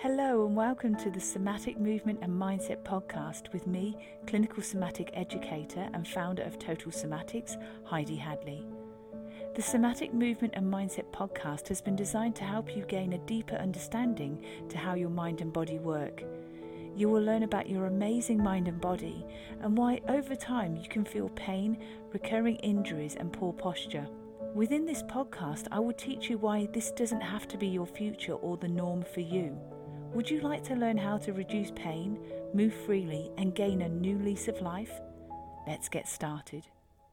Hello and welcome to the Somatic Movement and Mindset podcast with me, clinical somatic educator and founder of Total Somatics, Heidi Hadley. The Somatic Movement and Mindset podcast has been designed to help you gain a deeper understanding to how your mind and body work. You will learn about your amazing mind and body and why over time you can feel pain, recurring injuries and poor posture. Within this podcast, I will teach you why this doesn't have to be your future or the norm for you. Would you like to learn how to reduce pain, move freely, and gain a new lease of life? Let's get started.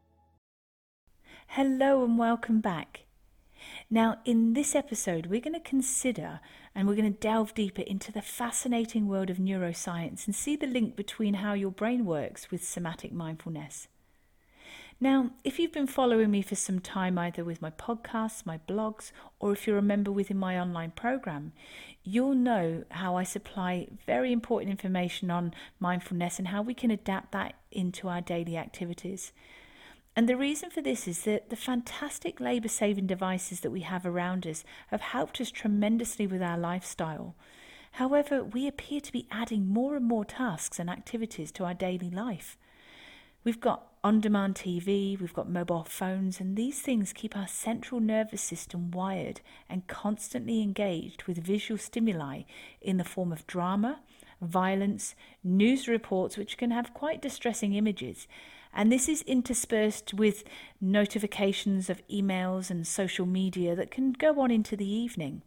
Hello and welcome back. Now, in this episode, we're going to consider and we're going to delve deeper into the fascinating world of neuroscience and see the link between how your brain works with somatic mindfulness. Now, if you've been following me for some time, either with my podcasts, my blogs, or if you're a member within my online program, you'll know how I supply very important information on mindfulness and how we can adapt that into our daily activities. And the reason for this is that the fantastic labour-saving devices that we have around us have helped us tremendously with our lifestyle. However, we appear to be adding more and more tasks and activities to our daily life. We've got on-demand TV, we've got mobile phones, and these things keep our central nervous system wired and constantly engaged with visual stimuli in the form of drama, violence, news reports, which can have quite distressing images. And this is interspersed with notifications of emails and social media that can go on into the evening.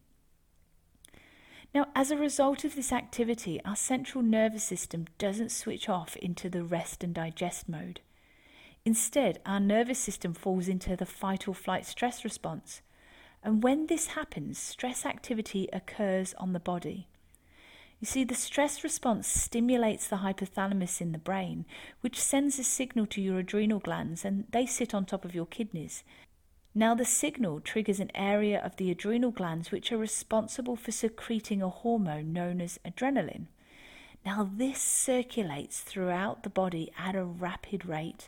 Now, as a result of this activity, our central nervous system doesn't switch off into the rest and digest mode. Instead, our nervous system falls into the fight or flight stress response. And when this happens, stress activity occurs on the body. You see, the stress response stimulates the hypothalamus in the brain, which sends a signal to your adrenal glands, and they sit on top of your kidneys. Now, the signal triggers an area of the adrenal glands which are responsible for secreting a hormone known as adrenaline. Now, this circulates throughout the body at a rapid rate.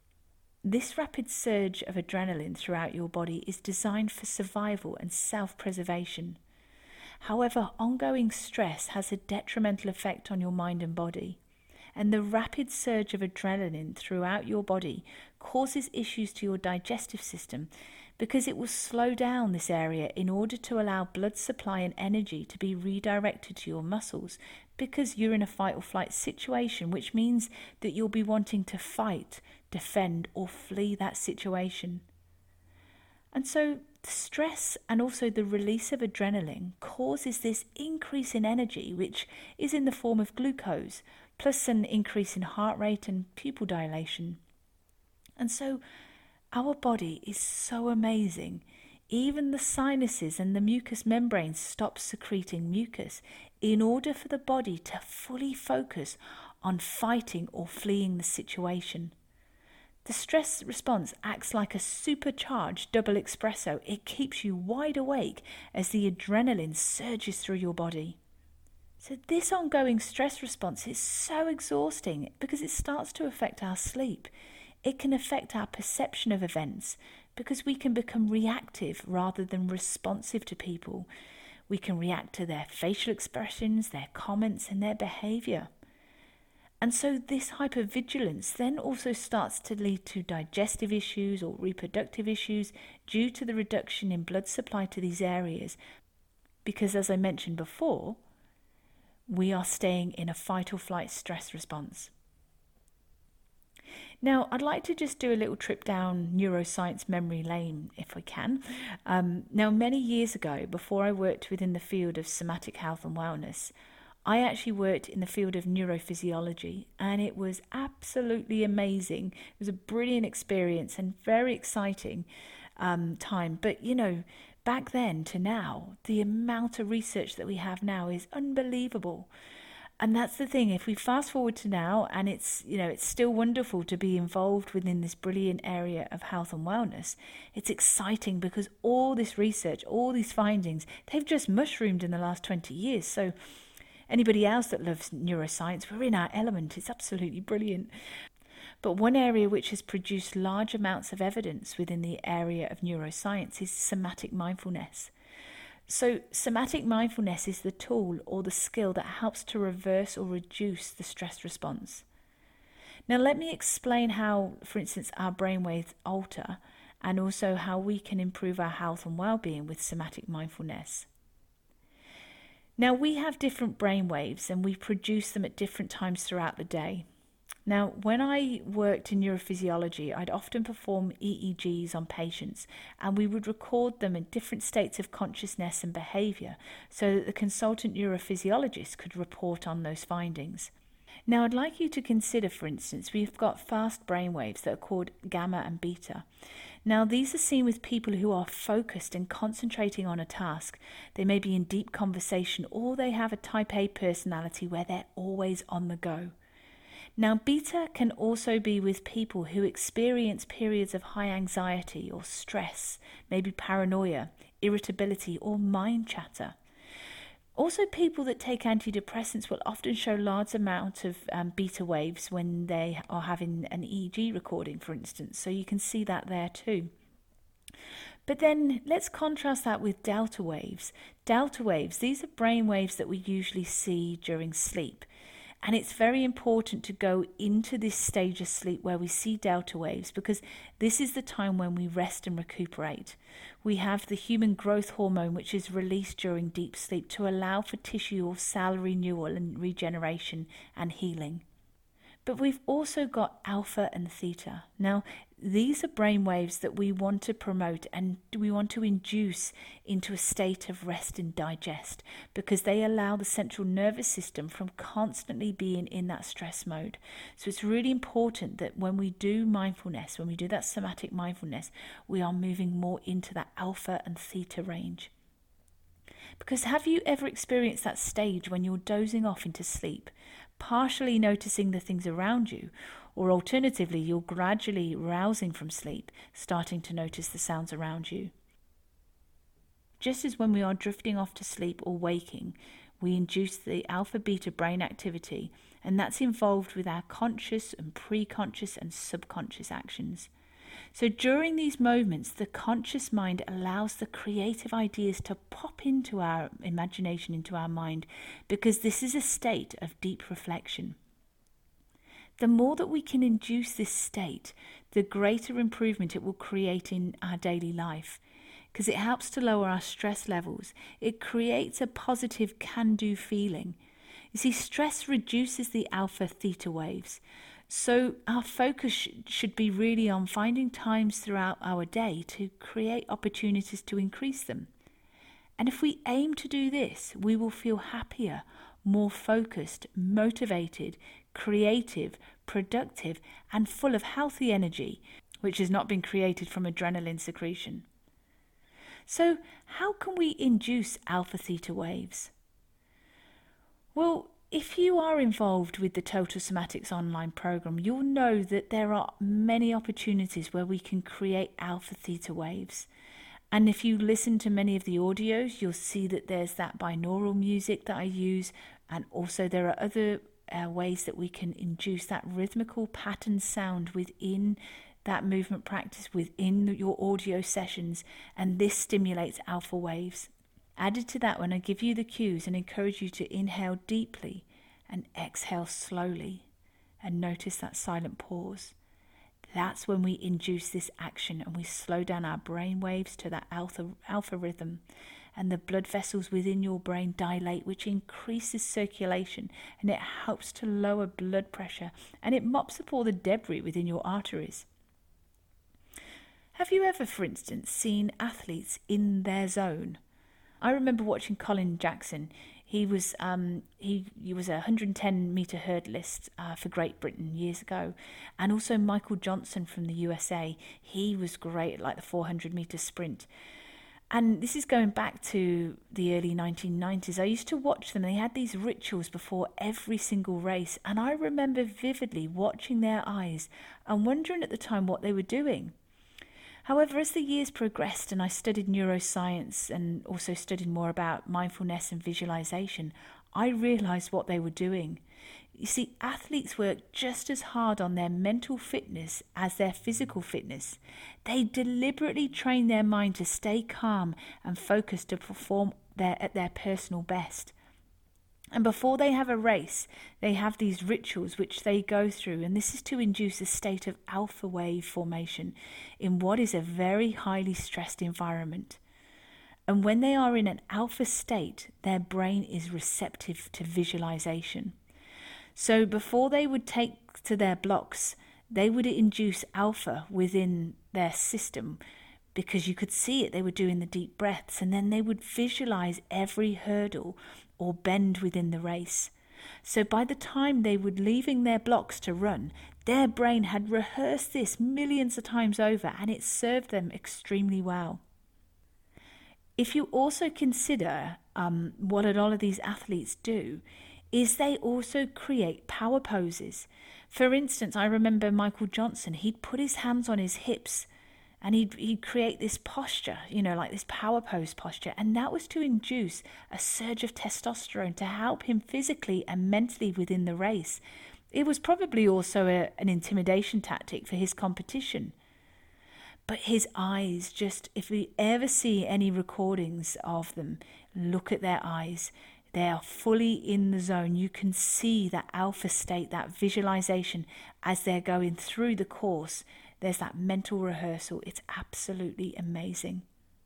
This rapid surge of adrenaline throughout your body is designed for survival and self-preservation. However, ongoing stress has a detrimental effect on your mind and body. And the rapid surge of adrenaline throughout your body causes issues to your digestive system because it will slow down this area in order to allow blood supply and energy to be redirected to your muscles, because you're in a fight or flight situation, which means that you'll be wanting to fight, defend, or flee that situation. And so the stress and also the release of adrenaline causes this increase in energy, which is in the form of glucose, plus an increase in heart rate and pupil dilation. And so our body is so amazing. Even the sinuses and the mucous membrane stop secreting mucus in order for the body to fully focus on fighting or fleeing the situation. The stress response acts like a supercharged double espresso. It keeps you wide awake as the adrenaline surges through your body. So this ongoing stress response is so exhausting because it starts to affect our sleep. It can affect our perception of events because we can become reactive rather than responsive to people. We can react to their facial expressions, their comments, and their behavior. And so this hypervigilance then also starts to lead to digestive issues or reproductive issues due to the reduction in blood supply to these areas. Because as I mentioned before, we are staying in a fight or flight stress response. Now, I'd like to just do a little trip down neuroscience memory lane, if we can. Now, many years ago, before I worked within the field of somatic health and wellness, I actually worked in the field of neurophysiology, and it was absolutely amazing. It was a brilliant experience and very exciting time. But, back then to now, the amount of research that we have now is unbelievable. And that's the thing, if we fast forward to now, and it's still wonderful to be involved within this brilliant area of health and wellness, it's exciting because all this research, all these findings, they've just mushroomed in the last 20 years. So anybody else that loves neuroscience, we're in our element. It's absolutely brilliant. But one area which has produced large amounts of evidence within the area of neuroscience is somatic mindfulness. So, somatic mindfulness is the tool or the skill that helps to reverse or reduce the stress response. Now, let me explain how, for instance, our brainwaves alter and also how we can improve our health and well-being with somatic mindfulness. Now, we have different brainwaves and we produce them at different times throughout the day. Now, when I worked in neurophysiology, I'd often perform EEGs on patients and we would record them in different states of consciousness and behaviour so that the consultant neurophysiologist could report on those findings. Now, I'd like you to consider, for instance, we've got fast brainwaves that are called gamma and beta. Now, these are seen with people who are focused and concentrating on a task. They may be in deep conversation or they have a type A personality where they're always on the go. Now, beta can also be with people who experience periods of high anxiety or stress, maybe paranoia, irritability, or mind chatter. Also, people that take antidepressants will often show large amounts of beta waves when they are having an EEG recording, for instance. So you can see that there too. But then let's contrast that with delta waves. Delta waves, these are brain waves that we usually see during sleep. And it's very important to go into this stage of sleep where we see delta waves because this is the time when we rest and recuperate. We have the human growth hormone which is released during deep sleep to allow for tissue or cell renewal and regeneration and healing. But we've also got alpha and theta. Now, these are brain waves that we want to promote and we want to induce into a state of rest and digest because they allow the central nervous system from constantly being in that stress mode. So it's really important that when we do mindfulness, when we do that somatic mindfulness, we are moving more into that alpha and theta range. Because have you ever experienced that stage when you're dozing off into sleep, partially noticing the things around you, or alternatively, you're gradually rousing from sleep, starting to notice the sounds around you? Just as when we are drifting off to sleep or waking, we induce the alpha-beta brain activity, and that's involved with our conscious and pre-conscious and subconscious actions. So during these moments, the conscious mind allows the creative ideas to pop into our imagination, into our mind, because this is a state of deep reflection. The more that we can induce this state, the greater improvement it will create in our daily life, because it helps to lower our stress levels. It creates a positive can-do feeling. You see, stress reduces the alpha-theta waves. So our focus should be really on finding times throughout our day to create opportunities to increase them. And if we aim to do this, we will feel happier, more focused, motivated, creative, productive, and full of healthy energy, which has not been created from adrenaline secretion. So how can we induce alpha-theta waves? Well, if you are involved with the Total Somatics online program, you'll know that there are many opportunities where we can create alpha-theta waves. And if you listen to many of the audios, you'll see that there's that binaural music that I use, and also there are other ways that we can induce that rhythmical pattern sound within that movement practice, within your audio sessions, and this stimulates alpha waves. Added to that, when I give you the cues and encourage you to inhale deeply and exhale slowly and notice that silent pause, that's when we induce this action and we slow down our brain waves to that alpha rhythm, and the blood vessels within your brain dilate, which increases circulation and it helps to lower blood pressure and it mops up all the debris within your arteries. Have you ever, for instance, seen athletes in their zone? I remember watching Colin Jackson. He was a 110-metre hurdlist for Great Britain years ago. And also Michael Johnson from the USA. He was great at like the 400-metre sprint. And this is going back to the early 1990s. I used to watch them. They had these rituals before every single race. And I remember vividly watching their eyes and wondering at the time what they were doing. However, as the years progressed and I studied neuroscience and also studied more about mindfulness and visualization, I realized what they were doing. You see, athletes work just as hard on their mental fitness as their physical fitness. They deliberately train their mind to stay calm and focused to perform at their personal best. And before they have a race, they have these rituals which they go through, and this is to induce a state of alpha wave formation in what is a very highly stressed environment. And when they are in an alpha state, their brain is receptive to visualization. So before they would take to their blocks, they would induce alpha within their system, because you could see it. They were doing the deep breaths, and then they would visualize every hurdle or bend within the race. So by the time they were leaving their blocks to run, their brain had rehearsed this millions of times over, and it served them extremely well. If you also consider what a lot of these athletes do, is they also create power poses. For instance, I remember Michael Johnson, he'd put his hands on his hips and he'd create this posture, like this power pose posture. And that was to induce a surge of testosterone to help him physically and mentally within the race. It was probably also an intimidation tactic for his competition. But his eyes, if we ever see any recordings of them, look at their eyes. They are fully in the zone. You can see that alpha state, that visualization as they're going through the course. There's that mental rehearsal. It's absolutely amazing.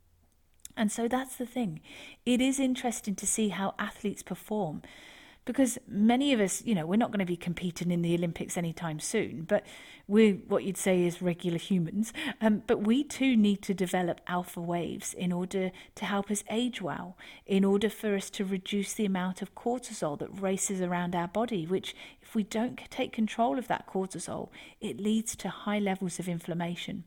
And so that's the thing. It is interesting to see how athletes perform, because many of us, we're not going to be competing in the Olympics anytime soon, but we're what you'd say is regular humans. But we too need to develop alpha waves in order to help us age well, in order for us to reduce the amount of cortisol that races around our body, which if we don't take control of that cortisol, it leads to high levels of inflammation.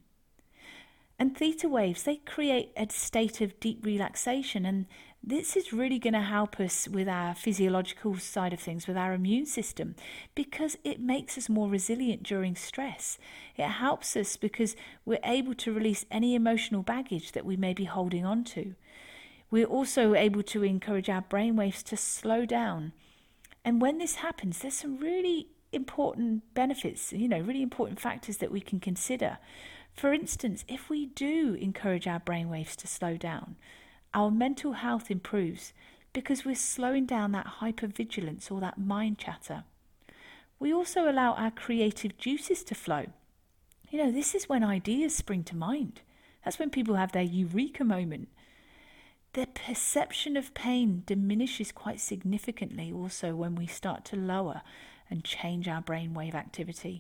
And theta waves, they create a state of deep relaxation, and this is really going to help us with our physiological side of things, with our immune system, because it makes us more resilient during stress. It helps us because we're able to release any emotional baggage that we may be holding on to. We're also able to encourage our brainwaves to slow down. And when this happens, there's some really important benefits, really important factors that we can consider. For instance, if we do encourage our brainwaves to slow down, our mental health improves because we're slowing down that hypervigilance or that mind chatter. We also allow our creative juices to flow. This is when ideas spring to mind. That's when people have their eureka moment. The perception of pain diminishes quite significantly also when we start to lower and change our brainwave activity.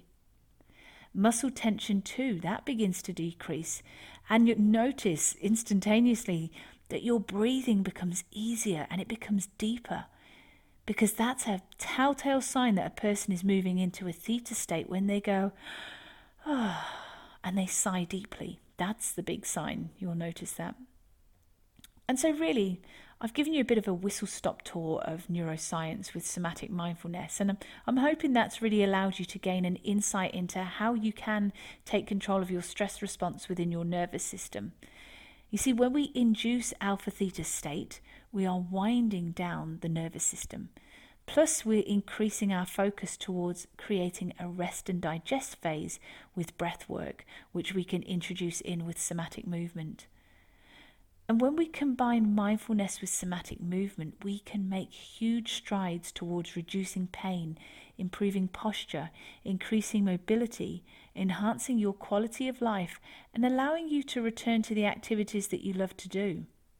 Muscle tension too, that begins to decrease, and you notice instantaneously that your breathing becomes easier and it becomes deeper, because that's a telltale sign that a person is moving into a theta state when they go, and they sigh deeply. That's the big sign. You'll notice that. And so really, I've given you a bit of a whistle-stop tour of neuroscience with somatic mindfulness, and I'm hoping that's really allowed you to gain an insight into how you can take control of your stress response within your nervous system. You see, when we induce alpha-theta state, we are winding down the nervous system. Plus, we're increasing our focus towards creating a rest and digest phase with breath work, which we can introduce in with somatic movement. And when we combine mindfulness with somatic movement, we can make huge strides towards reducing pain, improving posture, increasing mobility, enhancing your quality of life, and allowing you to return to the activities that you love to do.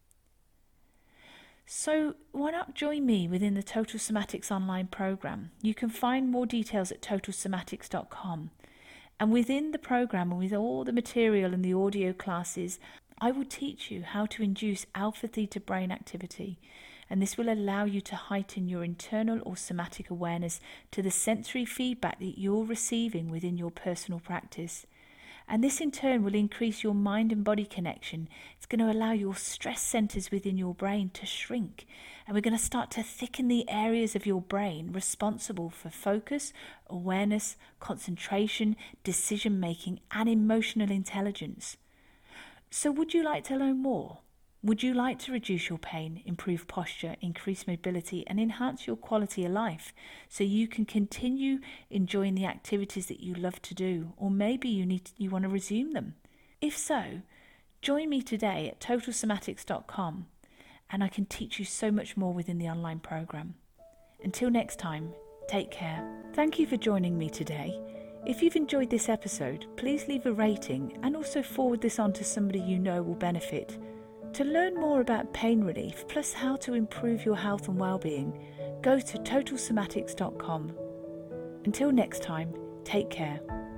So why not join me within the Total Somatics online program? You can find more details at totalsomatics.com. And within the program, and with all the material and the audio classes, I will teach you how to induce alpha-theta brain activity, and this will allow you to heighten your internal or somatic awareness to the sensory feedback that you're receiving within your personal practice. And this in turn will increase your mind and body connection. It's going to allow your stress centers within your brain to shrink, and we're going to start to thicken the areas of your brain responsible for focus, awareness, concentration, decision-making, and emotional intelligence. So would you like to learn more? Would you like to reduce your pain, improve posture, increase mobility, and enhance your quality of life so you can continue enjoying the activities that you love to do, or maybe you want to resume them? If so, join me today at totalsomatics.com and I can teach you so much more within the online program. Until next time, take care. Thank you for joining me today. If you've enjoyed this episode, please leave a rating and also forward this on to somebody you know will benefit. To learn more about pain relief, plus how to improve your health and well-being, go to totalsomatics.com. Until next time, take care.